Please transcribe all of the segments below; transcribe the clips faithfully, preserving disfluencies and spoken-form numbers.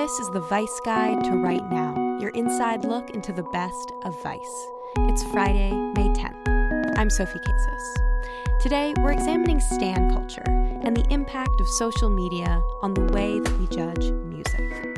This is the Vice Guide to Right Now, your inside look into the best of Vice. It's Friday, May tenth. I'm Sophie Casas. Today, we're examining stan culture and the impact of social media on the way that we judge music.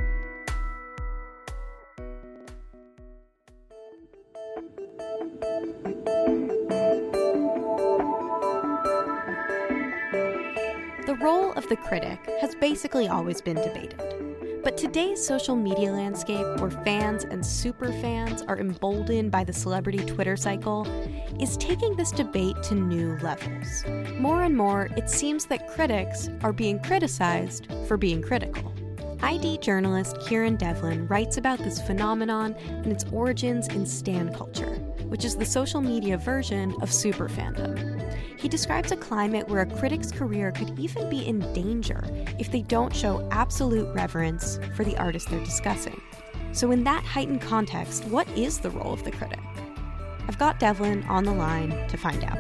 The role of the critic has basically always been debated. But today's social media landscape, where fans and superfans are emboldened by the celebrity Twitter cycle, is taking this debate to new levels. More and more, it seems that critics are being criticized for being critical. I D journalist Kieran Devlin writes about this phenomenon and its origins in stan culture, which is the social media version of superfandom. He describes a climate where a critic's career could even be in danger if they don't show absolute reverence for the artist they're discussing. So in that heightened context, what is the role of the critic? I've got Devlin on the line to find out.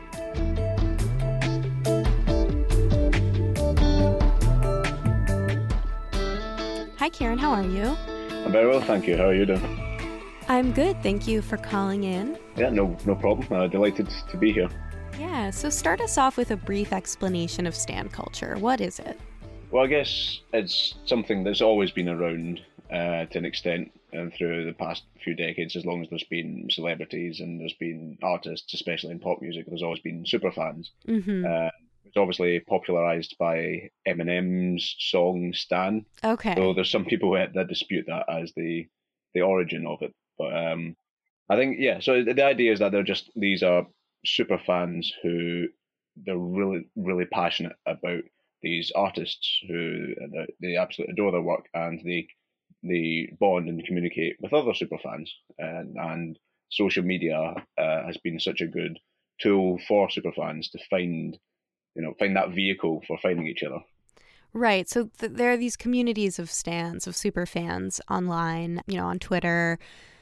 Hi, Kieran. How are you? I'm very well, thank you. How are you doing? I'm good. Thank you for calling in. Yeah, no, no problem. Uh, delighted to be here. Yeah, so start us off with a brief explanation of stan culture. What is it? Well, I guess it's something that's always been around uh, to an extent and through the past few decades, as long as there's been celebrities and there's been artists, especially in pop music, there's always been superfans. Mm-hmm. Uh, it's obviously popularised by Eminem's song Stan. Okay. So there's some people that, that dispute that as the the origin of it. But um, I think, yeah, so the, the idea is that they're just, these are super fans who they're really, really passionate about these artists who uh, they absolutely adore their work, and they they bond and communicate with other super fans. And, and social media uh, has been such a good tool for super fans to find, you know, find that vehicle for finding each other. Right. So th- there are these communities of stans, of super fans online, you know, on Twitter.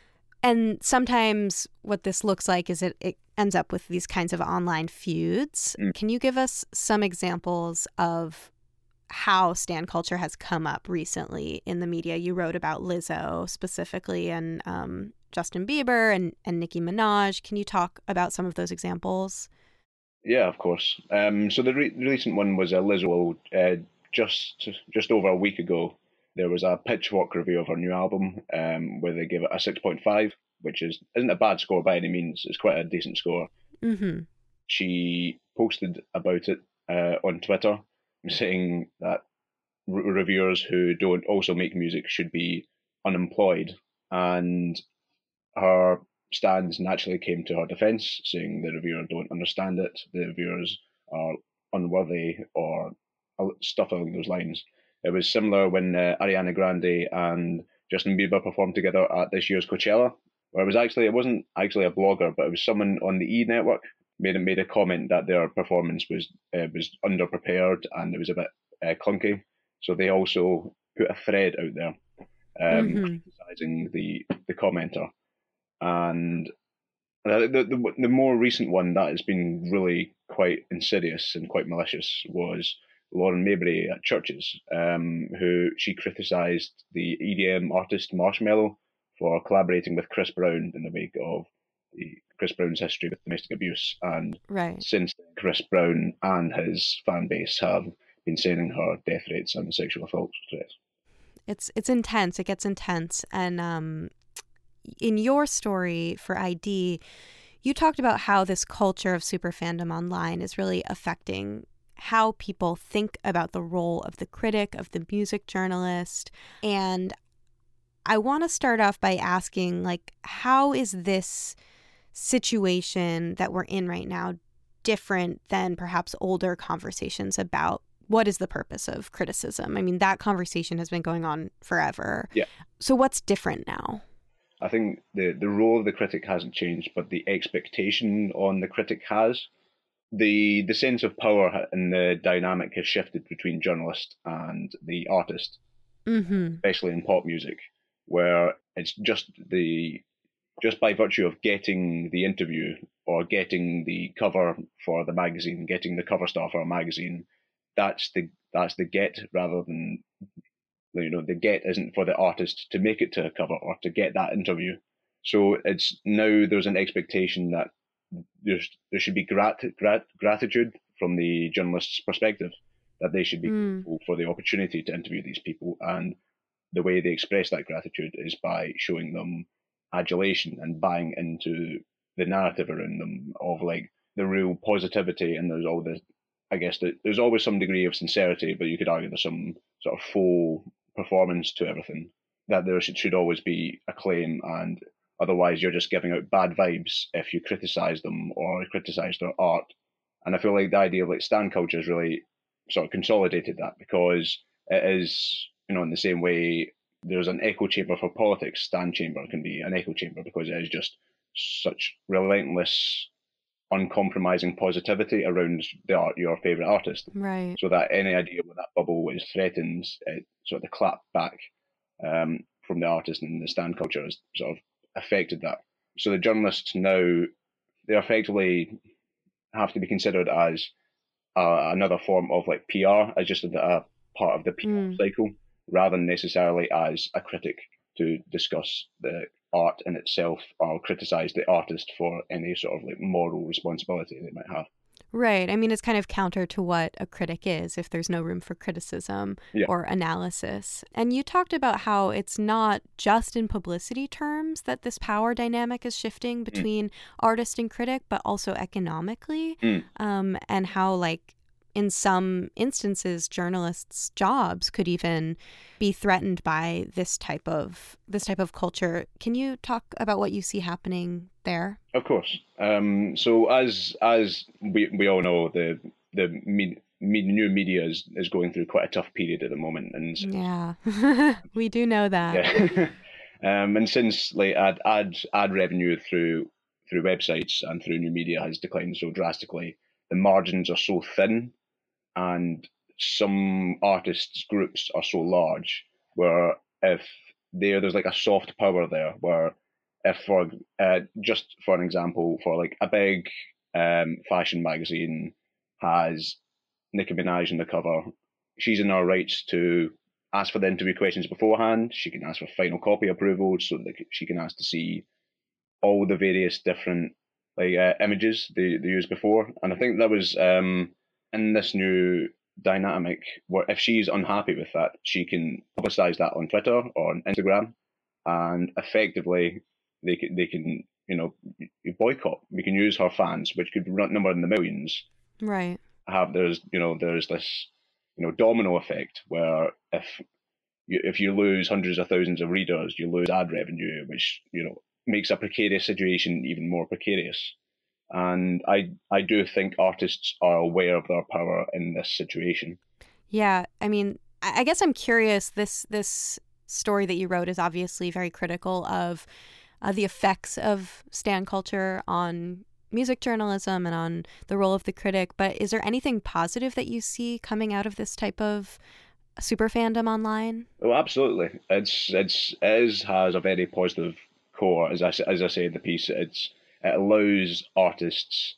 And sometimes what this looks like is it, it ends up with these kinds of online feuds. Mm. Can you give us some examples of how stan culture has come up recently in the media? You wrote about Lizzo specifically, and um, Justin Bieber and, and Nicki Minaj. Can you talk about some of those examples? Yeah, of course. Um, so the re- recent one was a Lizzo. Uh, just just over a week ago, there was a Pitchfork review of her new album um, where they gave it a six point five, which is, isn't a bad score by any means. It's quite a decent score. Mm-hmm. She posted about it uh, on Twitter, saying that re- reviewers who don't also make music should be unemployed. And her stands naturally came to her defense, saying the reviewer don't understand it, the reviewers are unworthy, or stuff along those lines. It was similar when uh, Ariana Grande and Justin Bieber performed together at this year's Coachella, where it was actually, it wasn't actually a blogger, but it was someone on the E! Network made a, made a comment that their performance was uh, was underprepared and it was a bit uh, clunky. So they also put a thread out there um, mm-hmm. criticizing the, the commenter. And the, the the more recent one that has been really quite insidious and quite malicious was Lauren Mayberry at Churches, um, who she criticised the E D M artist Marshmello for collaborating with Chris Brown in the wake of the Chris Brown's history with domestic abuse. And right. since then, Chris Brown and his fan base have been sending her death threats and sexual assault threats. It's it's intense. It gets intense. And um, in your story for I D, you talked about how this culture of super fandom online is really affecting how people think about the role of the critic, of the music journalist. And I want to start off by asking, like, how is this situation that we're in right now different than perhaps older conversations about what is the purpose of criticism? I mean, that conversation has been going on forever. Yeah. So what's different now? I think the, the role of the critic hasn't changed, but the expectation on the critic has. The the sense of power and the dynamic has shifted between journalist and the artist, mm-hmm. especially in pop music, where it's just the just by virtue of getting the interview or getting the cover for the magazine, getting the cover star for a magazine, that's the that's the get rather than you know, the get isn't for the artist to make it to a cover or to get that interview. So it's now there's an expectation that there's there should be grat, grat, gratitude from the journalist's perspective, that they should be Mm. grateful for the opportunity to interview these people, and the way they express that gratitude is by showing them adulation and buying into the narrative around them of like the real positivity, and there's all this, I guess that there's always some degree of sincerity, but you could argue there's some sort of faux performance to everything, that there should, should always be acclaim, and otherwise you're just giving out bad vibes if you criticize them or criticize their art. And I feel like the idea of like stan culture has really sort of consolidated that, because it is, you know, in the same way there's an echo chamber for politics, stan chamber can be an echo chamber because it is just such relentless, uncompromising positivity around the art, your favourite artist. Right. So that any idea where that bubble is threatened, it sort of the clap back um, from the artist, and the stan culture has sort of affected that. So the journalists now, they effectively have to be considered as uh, another form of like P R, as just a, a part of the P R Mm. cycle, rather than necessarily as a critic to discuss the art in itself or criticize the artist for any sort of like moral responsibility they might have. Right. I mean, it's kind of counter to what a critic is if there's no room for criticism Yeah. or analysis. And you talked about how it's not just in publicity terms that this power dynamic is shifting between artist and critic, but also economically, Mm. um, and how, like, in some instances, journalists' jobs could even be threatened by this type of this type of culture. Can you talk about what you see happening there? Of course. Um, so as as we we all know, the the me, me, new media is, is going through quite a tough period at the moment, and Yeah, we do know that. yeah. um, and since like ad ad ad revenue through through websites and through new media has declined so drastically, the margins are so thin, and some artists groups are so large where if there there's like a soft power there, where if for uh, just for an example, for like a big um, fashion magazine has Nicki Minaj on the cover, she's in her rights to ask for the interview questions beforehand. She can ask for final copy approval, so that she can ask to see all the various different like uh, images they, they used before. And I think that was um, in this new dynamic where if she's unhappy with that, she can publicize that on Twitter or on Instagram, and effectively they can, they can you know boycott. We can use her fans, which could number in the millions. Right. Have there's you know there's this you know domino effect where if you if you lose hundreds of thousands of readers, you lose ad revenue, which you know makes a precarious situation even more precarious. And I I do think artists are aware of their power in this situation. Yeah, I mean, I I guess I'm curious. This this story that you wrote is obviously very critical of uh, the effects of stan culture on music journalism and on the role of the critic. But is there anything positive that you see coming out of this type of super fandom online? Oh, absolutely. It's it's it is, has a very positive core. As I as I say in the piece, it's it allows artists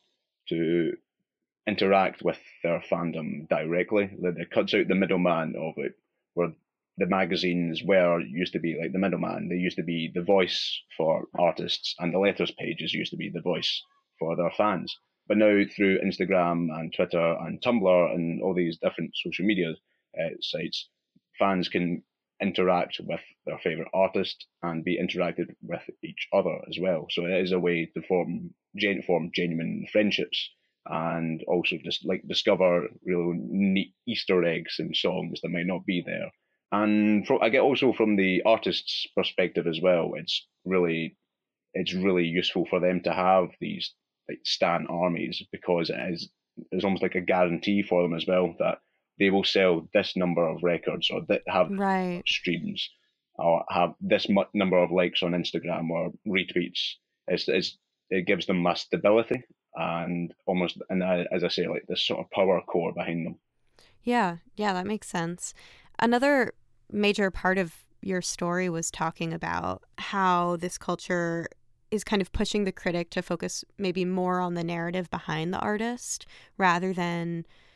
to interact with their fandom directly. It cuts out the middleman of it, where the magazines were used to be like the middleman. They used to be the voice for artists, and the letters pages used to be the voice for their fans. But now through Instagram and Twitter and Tumblr and all these different social media uh, sites, fans can interact with their favorite artist and be interacted with each other as well. So it is a way to form gen- form genuine friendships, and also just like discover real neat Easter eggs in songs that might not be there. And from, I get also from the artist's perspective as well, it's really it's really useful for them to have these like stan armies, because it is it's almost like a guarantee for them as well that they will sell this number of records, or that have Right. streams, or have this mu- number of likes on Instagram or retweets. It's, it's it gives them a stability and almost, and uh, as I say, like this sort of power core behind them. Yeah, yeah, that makes sense. Another major part of your story was talking about how this culture is kind of pushing the critic to focus maybe more on the narrative behind the artist rather than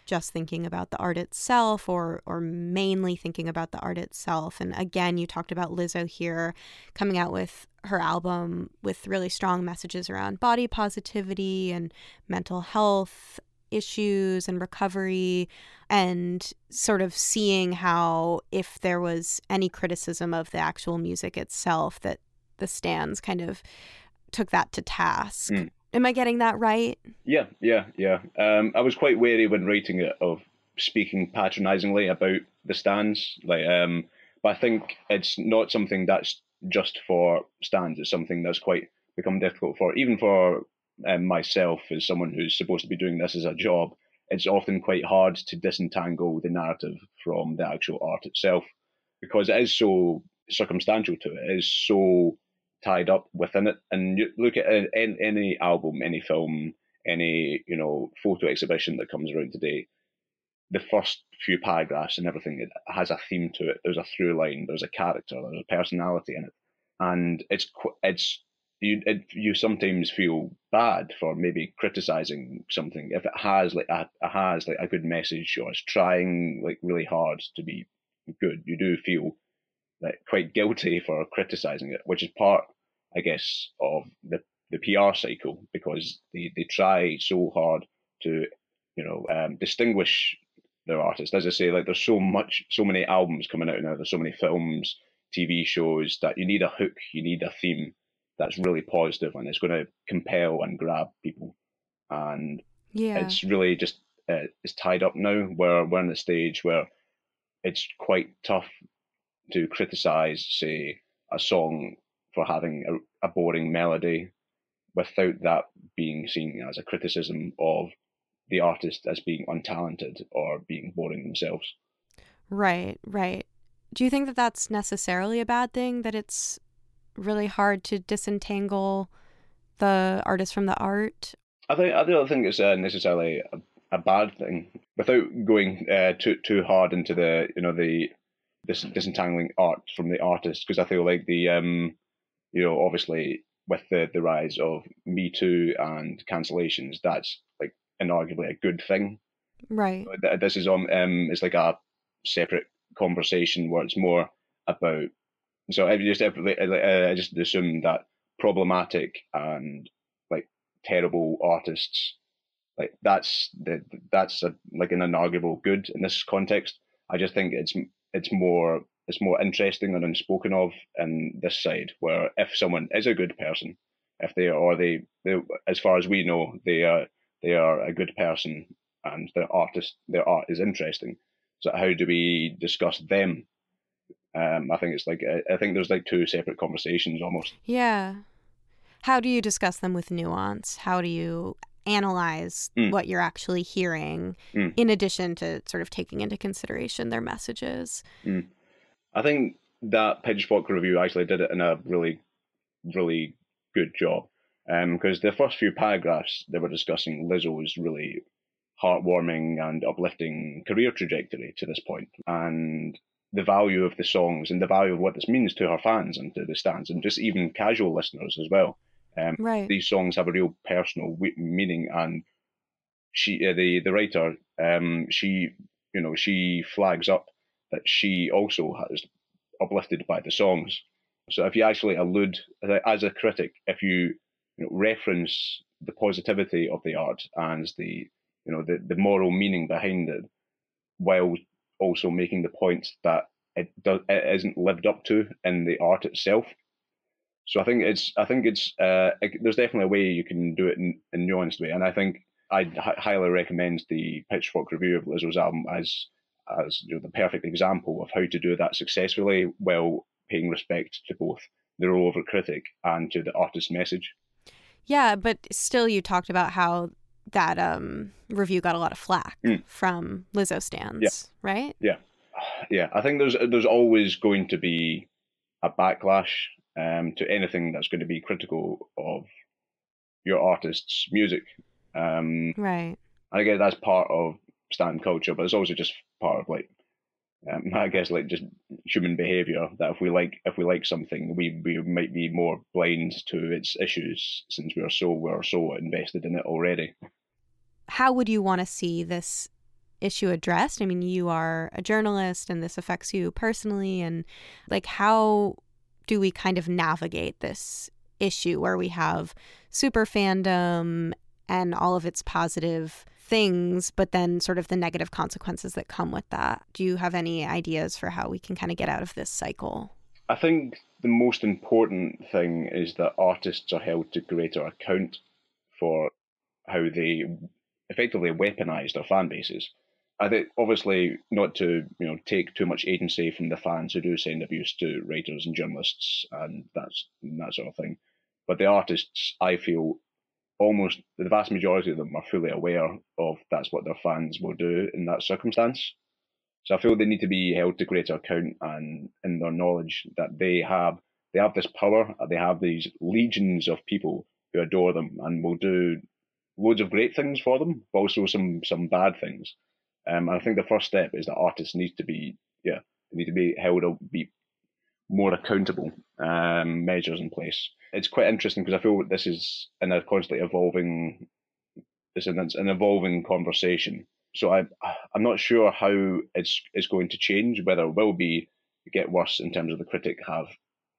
just thinking about the art itself or or mainly thinking about the art itself. And again, you talked about Lizzo here coming out with her album with really strong messages around body positivity and mental health issues and recovery, and sort of seeing how if there was any criticism of the actual music itself, that the Stans kind of took that to task. Mm. Am I getting that right? Yeah, yeah, yeah. Um, I was quite wary when writing it of speaking patronizingly about the Stans. Like, um, but I think it's not something that's just for Stans. It's something that's quite become difficult for, even for um, myself as someone who's supposed to be doing this as a job. It's often quite hard to disentangle the narrative from the actual art itself, because it is so circumstantial to it. It is so tied up within it. And you look at any, any album, any film, any, you know, photo exhibition that comes around today, the first few paragraphs and everything, it has a theme to it. There's a through line, there's a character, there's a personality in it. And it's, it's, you, it, you sometimes feel bad for maybe criticizing something if it has like a, a has like a good message, or it's trying like really hard to be good. You do feel like quite guilty for criticizing it, which is part, I guess, of the, the P R cycle, because they, they try so hard to, you know, um, distinguish their artists. As I say, like there's so much, so many albums coming out now, there's so many films, T V shows, that you need a hook, you need a theme that's really positive and it's going to compel and grab people. And yeah, it's really just, uh, it's tied up now where we're in a stage where it's quite tough to criticize, say, a song for having a, a boring melody without that being seen as a criticism of the artist as being untalented or being boring themselves. Right, right. Do you think that that's necessarily a bad thing, that it's really hard to disentangle the artist from the art? I think I don't think it's uh, necessarily a, a bad thing, without going uh, too too hard into the you know the dis- disentangling art from the artist, because I feel like the um you know obviously with the the rise of Me Too and cancellations, that's like inarguably a good thing. Right. This is on um it's like a separate conversation where it's more about. So I just I just assume that problematic and like terrible artists, like that's the that's a, like an inarguable good in this context. I just think it's it's more it's more interesting and unspoken of in this side, where if someone is a good person, if they or they, they as far as we know, they are they are a good person and their artist their art is interesting. So how do we discuss them? Um, I think it's like I think there's like two separate conversations almost. Yeah. How do you discuss them with nuance? How do you analyze mm. what you're actually hearing, mm. in addition to sort of taking into consideration their messages? Mm. I think that Pitchfork review actually did it in a really, really good job, because um, the first few paragraphs they were discussing Lizzo's really heartwarming and uplifting career trajectory to this point, and the value of the songs and the value of what this means to her fans and to the Stans and just even casual listeners as well. Um, right. These songs have a real personal meaning, and she, uh, the the writer, um, she, you know, she flags up that she also has uplifted by the songs. So if you actually allude, as a critic, if you, you know, reference the positivity of the art and the, you know, the, the moral meaning behind it, while also making the point that it does it isn't lived up to in the art itself. So I think it's I think it's uh, it, there's definitely a way you can do it in a nuanced way, and I think I'd h- highly recommend the Pitchfork review of Lizzo's album as as you know, the perfect example of how to do that successfully while paying respect to both the role of a critic and to the artist's message. Yeah, but still, you talked about how that um, review got a lot of flack mm. from Lizzo stans, yeah. right? Yeah, yeah. I think there's there's always going to be a backlash um, to anything that's going to be critical of your artist's music. Um, right. I guess that's part of stan culture, but it's also just part of like, um, I guess like just human behavior. That if we like if we like something, we we might be more blind to its issues since we're so we're so invested in it already. How would you want to see this issue addressed? I mean, you are a journalist and this affects you personally. And like, how do we kind of navigate this issue where we have super fandom and all of its positive things, but then sort of the negative consequences that come with that? Do you have any ideas for how we can kind of get out of this cycle? I think the most important thing is that artists are held to greater account for how they effectively weaponize their fan bases. I think, obviously, not to you know take too much agency from the fans who do send abuse to writers and journalists and that's and that sort of thing. But the artists, I feel, almost the vast majority of them are fully aware of that's what their fans will do in that circumstance. So I feel they need to be held to greater account and in their knowledge that they have they have this power, they have these legions of people who adore them and will do loads of great things for them, but also some some bad things. Um, and I think the first step is that artists need to be, yeah, they need to be held, be more accountable um, measures in place. It's quite interesting because I feel this is in a constantly evolving, this is an evolving conversation. So I, I'm not sure how it's it's going to change. Whether it will be get worse in terms of the critic have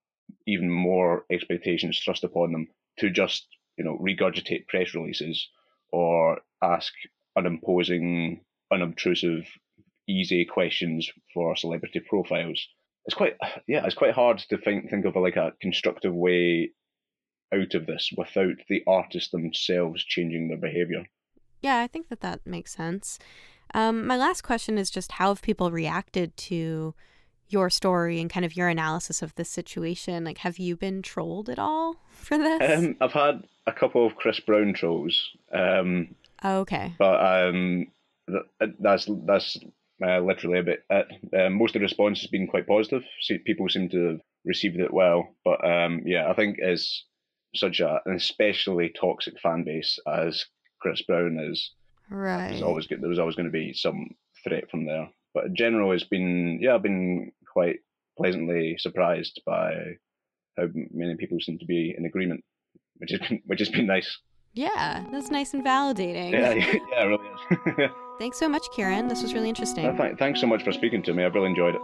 even more expectations thrust upon them to just you know regurgitate press releases or ask unimposing, unobtrusive, easy questions for celebrity profiles. It's quite, yeah, it's quite hard to think think of a, like a constructive way out of this without the artists themselves changing their behavior. Yeah, I think that that makes sense. Um, my last question is just how have people reacted to your story and kind of your analysis of this situation? Like, have you been trolled at all for this? Um, I've had a couple of Chris Brown trolls. Um, oh, okay. But um, that's that's uh, literally a bit it. Uh, most of the response has been quite positive. See, people seem to have received it well. But um, yeah, I think as such a, an especially toxic fan base as Chris Brown is, right. There's always there was always going to be some threat from there. But in general, it's been yeah, I've been quite pleasantly surprised by how many people seem to be in agreement, which has been, which has been nice. Yeah, that's nice and validating. Yeah, yeah, it really is. Thanks so much, Kieran. This was really interesting. No, th- thanks so much for speaking to me. I've really enjoyed it.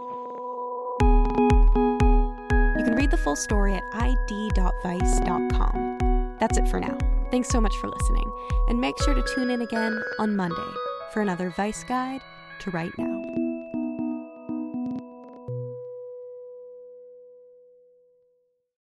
You can read the full story at i d dot vice dot com. That's it for now. Thanks so much for listening. And make sure to tune in again on Monday for another Vice Guide to Right Now.